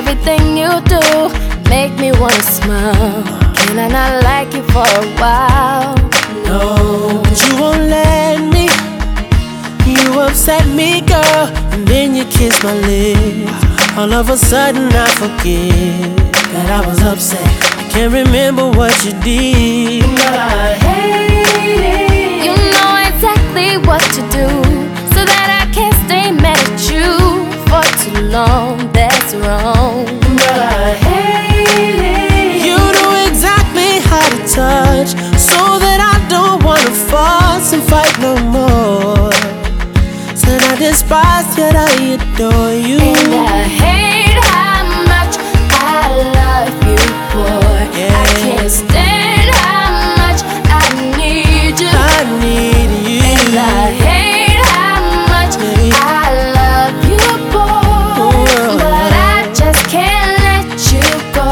everything you do make me wanna smile. Can I not like you for a while? No, but you won't let me. You upset me, girl, and then you kiss my lips. All of a sudden I forget that I was upset. I can't remember what you did, but I hate it. You know exactly what to do, so that I can't stay mad at you for too long. That's wrong, but I hate it. You know exactly how to touch, so that I don't wanna fuss and fight no more. Said I despise, yet I adore you. And I hate how much I love you, boy. Yeah. I can't stand how much I need you. I need you. And I hate how much I love you, boy. But I just can't let you go.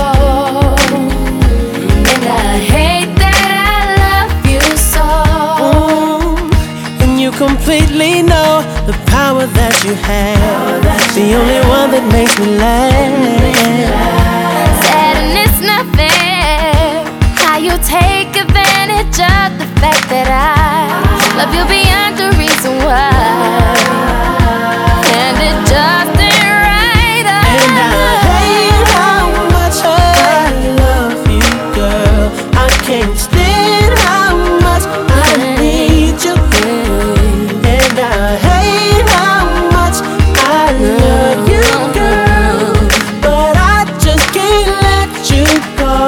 And I hate that I love you so. And you completely know the power that you have. The only one that makes me laugh. Sad and it's not fair how you take advantage of the fact that I love you beyond the reason why. And it just ain't right. And I hate how much I love you, girl. I can't stand how much I need you. And I hate how much I love you, girl. But I just can't let you go.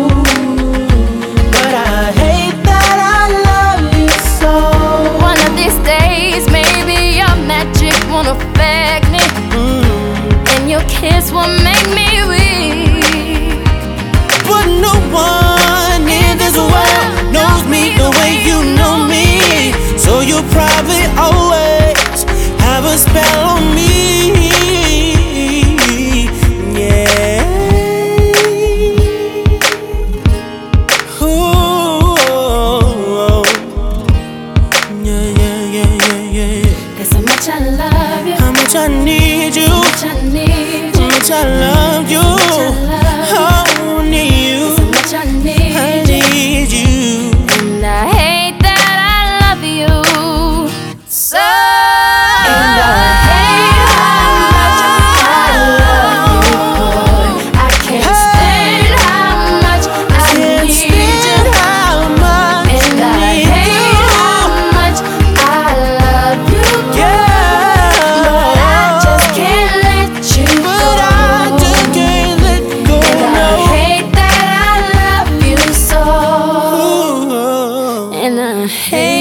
But I hate that I love you so. One of these days, maybe your magic won't affect me, and your kiss will make me weak. But no one in this world knows me the way you know me. So you probably always have a spell on me. Yeah. Ooh. Yeah, yeah, yeah, yeah, yeah. Cause how much I love you, How much I need you, how much I need how you, much I love you. Oh, need you. how much I I need you. need you. And I hate that I love you so. And I hate how much I love you, boy. I can't stand how much I Can't need you. stand how much And I I need hate how you. much I love you, Yeah. but I just can't let you But go. I just can't let go. And I No. hate that I love you so. Ooh. And I hate